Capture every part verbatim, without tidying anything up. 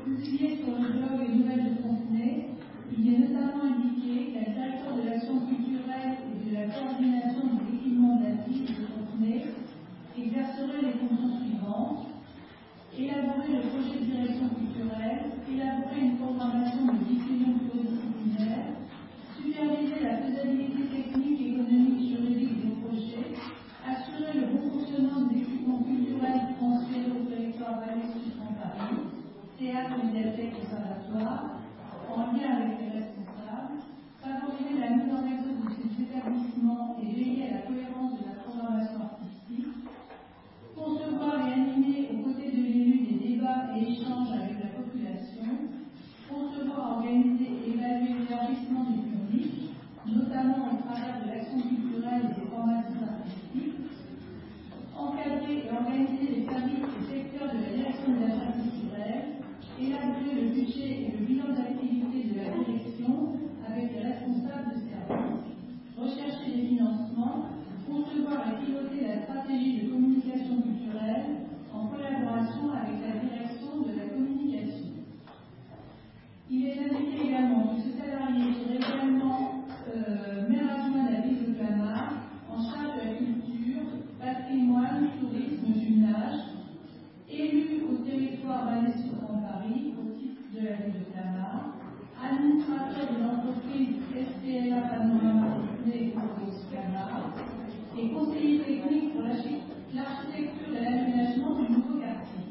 publié sur le blog Les Nouvelles de Fontenay, il est notamment indiqué qu'un directeur de l'action culturelle et de la coordination des équipements d'actifs de Fontenay exercerait les fonctions suivantes: élaborer le projet de direction culturelle, élaborer une programmation de diffusion pluridisciplinaire, superviser la faisabilité technique, économique, juridique des projets, assurer le bon fonctionnement des équipements culturels transférés au territoire Valais Sud Grand Paris, théâtre, médiathèque, conservatoire, en lien avec les responsables, favoriser la mise en réseau de ces établissements et veiller à la cohérence de la programmation artistique, concevoir et animer aux côtés de l'élu des débats et échanges avec la population, concevoir, organiser et évaluer l'élargissement du public, notamment au travers de l'action culturelle et des formations artistiques, encadrer et organiser les services et secteurs de la direction des affaires culturelles, élaborer le budget et le bilan d'activité de la direction avec les responsables de service, rechercher les financements, concevoir et piloter la stratégie de communication culturelle en collaboration avec la direction de la communication. Il est indiqué également que ce salarié serait également euh, maire adjoint de la ville de Clamart, en charge de la culture, patrimoine, tourisme, jumelage, élu au territoire Valais Sud Grand Paris au titre de la ville de Clamart, administrateur de l'entreprise S P L A Panorama Fontenay Corpus Clamart et conseiller technique pour l'architecture et l'aménagement du nouveau quartier.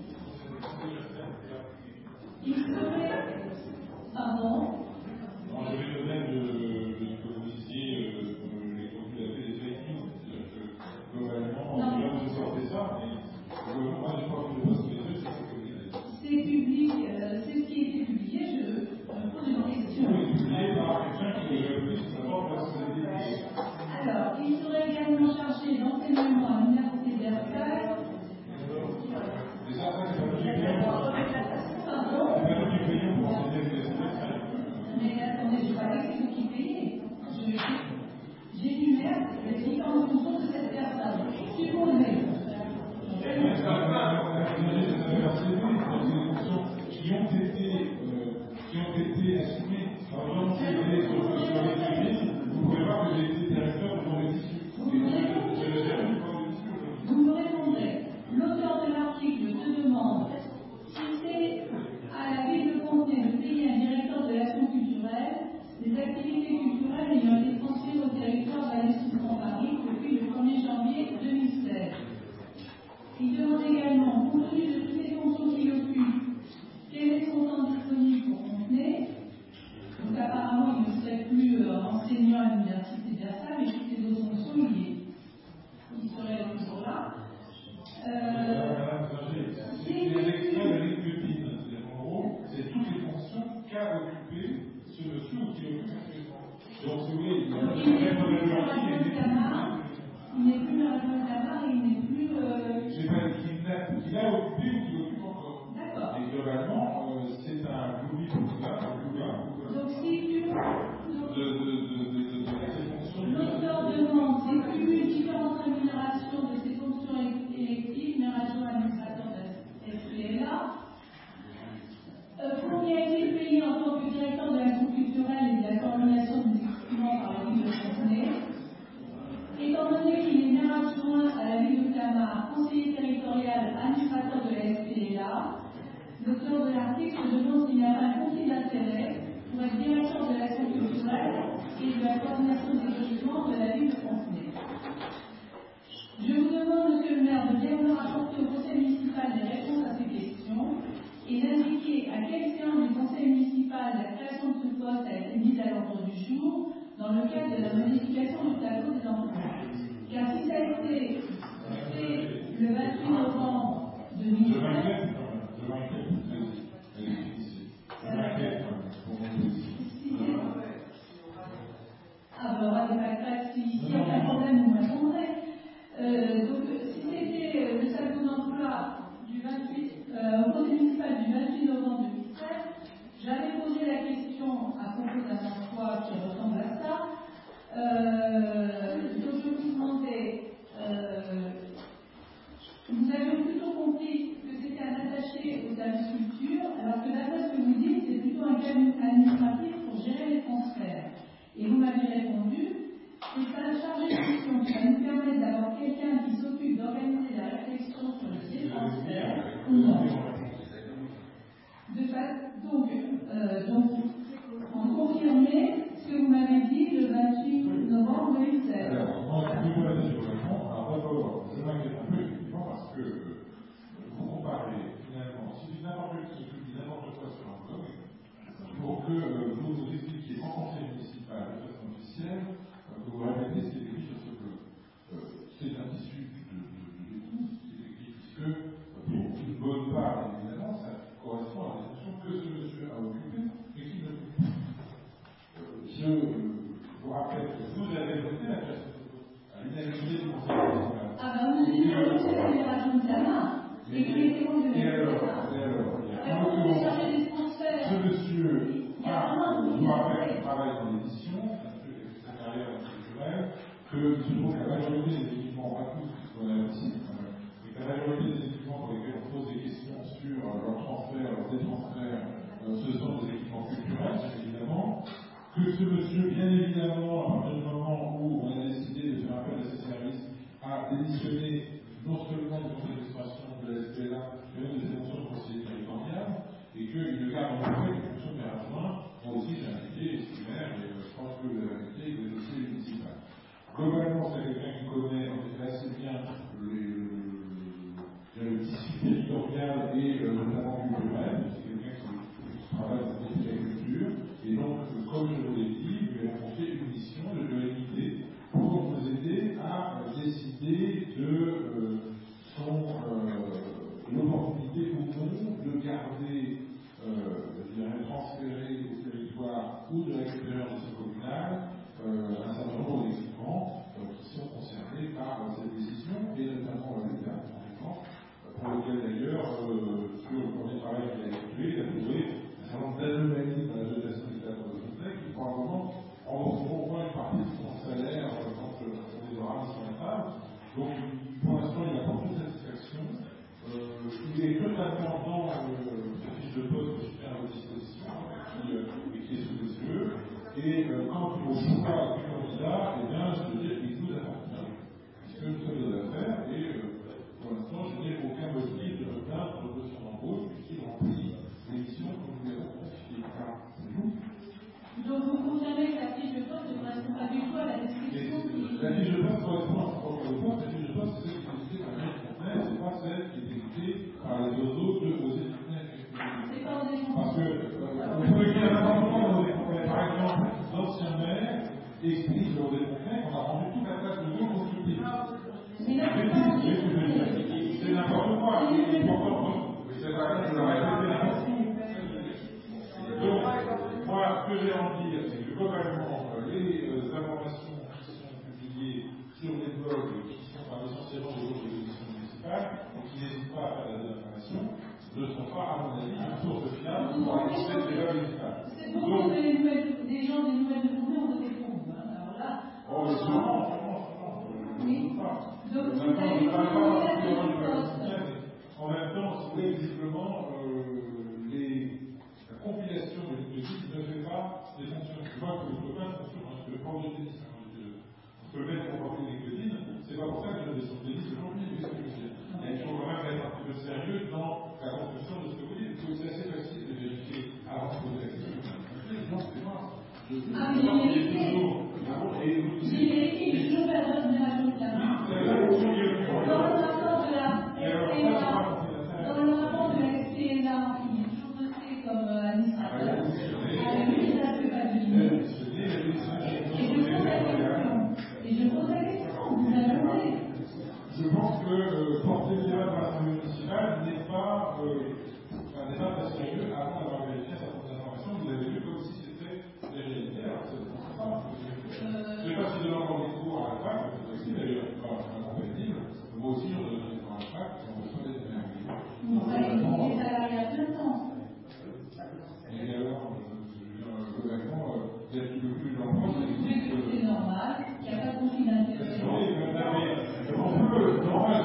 Il serait... Pardon. Dans le domaine de ce que vous disiez, les contenus des fake news, c'est-à-dire que globalement, on vient de sortir ça, mais moi j'ai pas vu de poste les deux, c'est ce que vous dites. C'est public, euh, c'est ce qui a été publié, je, je pose une question. Oui, publié par quelqu'un qui est plus d'abord parce que c'est publié. Alors, il serait également chargé d'enseignement à l'université de Versailles. Et ça, ça, c'est pas du payant. Pardon? C'est pas du payant pour enseigner à l'université de Versailles. Mais attendez, je ne sais pas que c'est vous qui payez. J'énumère les différentes fonctions de cette personne. Supposez. C'est des fonctions qui ont été, euh, qui ont été assumées. Par exemple, si vous allez sur les publics, vous pouvez voir que j'ai été directeur de mon édition. Vous me répondrez. L'auteur de l'article se demande si c'est à la ville de Fontenay de payer un directeur de l'action culturelle des activités culturelles ayant été transférées au territoire Valais Sud Grand Paris depuis le premier janvier deux mille seize. Il demande également, compte tenu de toutes les fonctions qu'il occupe, quel est son temps disponible pour Fontenay. Donc apparemment, il ne serait plus euh, enseignant à l'université de Versailles, mais toutes les autres fonctions, il, est, il serait toujours là. Euh, c'est les extraits de LinkedIn. En gros, c'est toutes les fonctions qu'a occupé ce monsieur ou qui occupe actuellement. Donc, si vous voulez, il y a donc, il n'est plus maire adjoint de Clamart, il n'est plus maire adjoint de Clamart, il n'est plus... Euh... Je sais pas, qu'il a occupé ou qu'il occupe encore. D'accord. Et globalement, euh, c'est un louis pour là, un louvain. Donc, si tu... De, de, de, de, de, de ces fonctions. L'auteur demande si cumule différentes rémunérations de ces fonctions électives, maire adjoint administrateur de S P L A. Euh, combien est-il payé en tant que directeur de l'action culturelle et de la coordination des équipements par la ville de Fontenay? Étant donné qu'il est maire adjoint à la ville de Clamart, conseiller territorial, administrateur de la S P L A, l'auteur de l'article se demande s'il n'y a pas un conflit d'intérêt pour être directeur de l'action culturelle et de la coordination des équipements de la ville de Fontenay. Je vous demande, monsieur le maire, de bien vouloir apporter au conseil municipal des réponses à ces questions et d'indiquer à quelle séance du conseil municipal la création de ce poste a été mise à l'ordre du jour dans le cadre de la modification du tableau des emplois. Car si ça a été fait le vingt-huit novembre deux mille seize, ah ben on va pas si il y a un problème, vous m'attendrez. Et vous m'avez répondu, c'est pas chargé de mission qui va nous permettre d'avoir quelqu'un qui s'occupe d'organiser la réflexion sur le détransfert ou non. De fait, donc, euh, donc, en confirmer ce que vous m'avez dit le vingt-huit novembre deux mille seize. Alors, moi, je vais vous la dire vraiment. Alors, d'abord, je m'inquiète un peu, effectivement, parce que euh, vous comparez, finalement, si n'importe qui publie n'importe quoi sur un blog, pour que euh, vous vous expliquiez en conseil municipal de façon officielle, euh, que vous répétez ce qui est écrit sur ce blog. Euh, c'est un tissu de, de, de l'écoute, ce qui est écrit, puisque, euh, pour une bonne part, évidemment, ça correspond à la fonction que ce monsieur a occupée et qui ne l'occupe pas. Euh, je euh, vous rappelle que vous avez voté la création de poste à l'unanimité du conseil municipal. Ah ben, vous avez dit que c'est la libération de la main. Et que les témoins de Et alors, et alors, il y a un document. Ce monsieur, ah, je vous rappelle qu'il travaille dans l'édition, c'est un peu sa carrière culturelle, que il se trouve que la majorité des équipements, pas tous, puisqu'on a aussi, mais que la majorité des équipements pour lesquels on pose des questions sur leur transfert, leur détransfert, ce sont des équipements culturels, bien évidemment. Que ce monsieur, bien évidemment, à partir du moment où on a décidé de faire appel à ses services, a démissionné non seulement du conseil d'administration de la S P L A, mais même de ses fonctions de conseiller territorial, et qu'il ne garde en fait les fonctions de adjoint. Moi aussi, j'ai indiqué, et c'est maire, et je pense que vous avez indiqué, il est aussi municipal. Globalement, c'est quelqu'un qui connaît en fait assez bien les, le, le tissu territorial et euh, notamment culturel. C'est quelqu'un qui, qui travaille dans l'agriculture. Et donc, comme je vous l'ai dit, nous lui avons confié une mission de lui guider pour nous aider à euh, décider de euh, son euh, l'opportunité ou non de garder, euh, je dirais, transférer au territoire ou de récupérer en mission communale euh, un certain nombre d'équipements euh, qui sont concernés par euh, cette décision, et notamment euh, les derniers par pour lequel d'ailleurs, euh, sur le premier travail qu'il a effectué, il a trouvé un certain nombre d'anomalies dans la dotation du cadre de Fontenay qui, pour un moment, rembourseront au moins une partie de son salaire euh, quand euh, on les aura mis sur la table. Donc, pour l'instant, il apporte toute satisfaction. Euh, il est totalement dans euh, la fiche de poste que je mets à votre disposition, qui, euh, qui est sous les yeux. Et euh, quant au choix du candidat, eh bien, je veux dire qu'il nous appartient, puisque nous sommes des affaires, et euh, pour l'instant, je n'ai aucun motif de me plaindre de son embauche, puisqu'il remplit l'émission que nous lui avons confiée. C'est vous. Donc, vous confirmez que la fiche de poste ne correspond pas du tout à la description qui... La fiche de poste correspond à son propre poste. La fiche de poste, c'est celle qui est dictée par Marie Fontenay, c'est pas celle qui est dictée par les oiseaux de Osée Fontenay. C'est pas Osée Fontenay. Parce que, euh, on peut écrire n'importe quoi dans Osée Fontenay. Par exemple, l'ancien maire explique dans Osée Fontenay qu'on a rendu toute la place de l'eau constructive. Mais là, c'est pas Osée Fontenay. C'est n'importe quoi. C'est n'importe quoi. C'est pas grave, je le répéter n'importe où. Donc, moi, ce que j'ai envie de dire, c'est que globalement, les euh, informations qui sont publiées sur les blogs, qui sont par essentiellement des blogs de l'édition municipale, et qui n'hésitent pas à faire des informations, ne sont pas, à mon avis, une source fiable pour alimenter le débat municipal. C'est beaucoup de les nouvelles, des gens des nouvelles de Fontenay ont voté pour vous. Hein. Alors là. Oh, mais sûrement, sûrement, sûrement. Oui. Donc, vous avez ne parle pas la particulièrement du poste. en même temps, si vous voulez, visiblement, euh, les. La compilation de LinkedIn ne fait pas des fonctions. Je vois que le copain fonctionne dans le port de tennis. On peut le mettre pour porter LinkedIn, c'est pas pour ça que je vais sur le tennis aujourd'hui. Il faut quand même être un petit peu sérieux dans la construction de ce que vous dites. C'est assez facile de vérifier avant de poser la question. Non, c'est moi. Je ah, mais j'ai vérifié. J'ai vérifié, j'ai toujours pas de génération de la main. Dans le rapport de la S P L A, dans le rapport de la S P L A, il est toujours noté comme administrateur. Ah oui, ça ne fait pas de limite. Et je pose la question. Et je pose la question. Vous avez. Je pense que euh, porter le débat dans l'Assemblée municipale n'est pas, euh, enfin, n'est pas très sérieux avant d'avoir vérifié certaines informations. Vous avez vu comme si c'était des réalités. Alors, c'est pas. Je ne sais pas si demain on est court à la fac, c'est possible d'ailleurs, c'est pas incompatible. Moi aussi, on est dans la fac, on reçoit des énergies. On va les salariés à plein temps. Et alors, globalement, il y a tout le plus d'emplois. C'est normal, il n'y a pas de conflit d'intérêt. On peut, moi,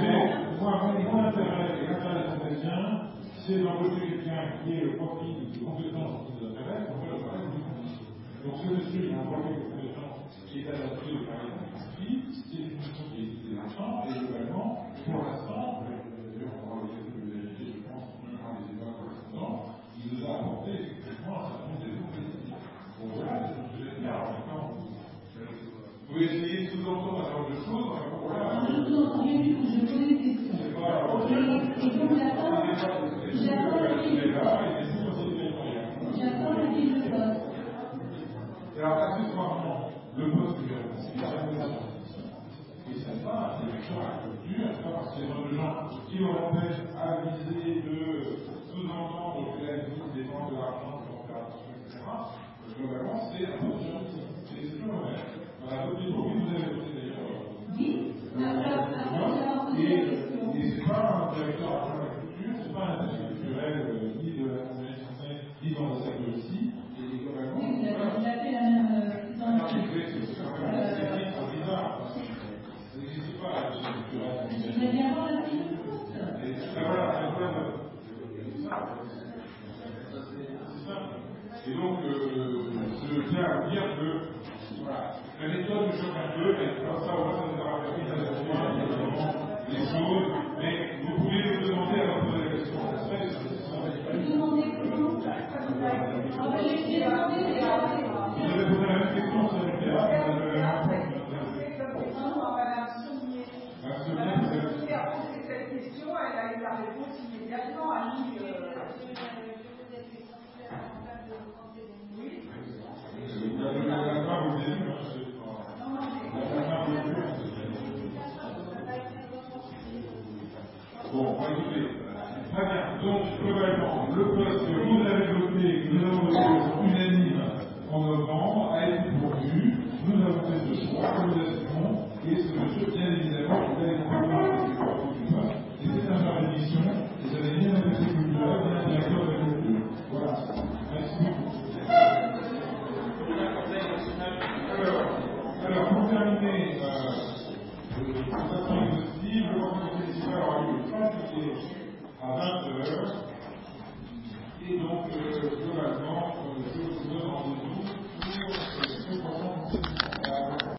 mon intérêt et l'intérêt des Canadiens, c'est d'embaucher quelqu'un qui ait le profil de compétences qui nous intéresse, on peut le faire. Donc ce monsieur, il a envoyé une compétence qui est adaptée au carré d'industrie, c'est une mission qui est éditée dans le champ, et globalement, pour l'instant, d'ailleurs, on aura l'occasion de vérifier, je pense, dans les débats correspondants, il nous a apporté effectivement un certain nombre d'éléments positifs. Donc voilà, c'est un sujet qui a vous pouvez essayer de sous-entendre un certain nombre de choses, enfin bon, voilà. Non, je vous entends bien du tout, je pose des questions. C'est pas. Et donc j'attends, j'attends la fiche de poste. J'attends la fiche de poste. Et alors, accessoirement, le poste que j'ai annoncé, il a réalisé et ce n'est pas un directeur à la culture, ce n'est pas parce qu'il y a de gens qui auraient fait aviser de sous-entendre que la vie dépend de l'argent, de faire attention, et cetera. Globalement, c'est un autre juridique. C'est toujours le même. Voilà, d'autres niveaux, oui, vous avez voté d'ailleurs. Oui, alors, après avoir posé la question. Et ce n'est pas un directeur à la culture, ce n'est pas un institut culturel ni de la Comédie Française, ni dans la salle de Russie. Et globalement, oui, vous avez déjà fait la même identité. Je vais bien voir la fiche de poste. Et donc, euh, je tiens à vous dire que voilà, la méthode me choque un peu, mais comme ça, au moins, ça nous aura permis d'adapter les choses. Mais vous pouvez me demander à vous poser la question. Vous demandez comment? Ah ben, j'ai demandé déjà. Vous avez posé la même question sur le théâtre. Qui a posé cette question, elle a eu la réponse immédiatement à lui. Oui. Bon, écoutez, très bien. Donc, globalement, le poste que vous avez voté, que nous avons voté unanime en novembre, a été pourvu. Nous avons fait ce choix, que nous assumons, et ce monsieur, bien évidemment, il a été pourvu. Et c'est un genre d'émission, et ça n'est ni un petit culturel, ni un directeur de culture. Voilà. Merci beaucoup. Alors, alors pour terminer, euh, de façon exhaustive, le conseil municipal aura lieu le trente juillet à vingt heures. Et donc, euh, globalement, euh, je vous donne rendez-vous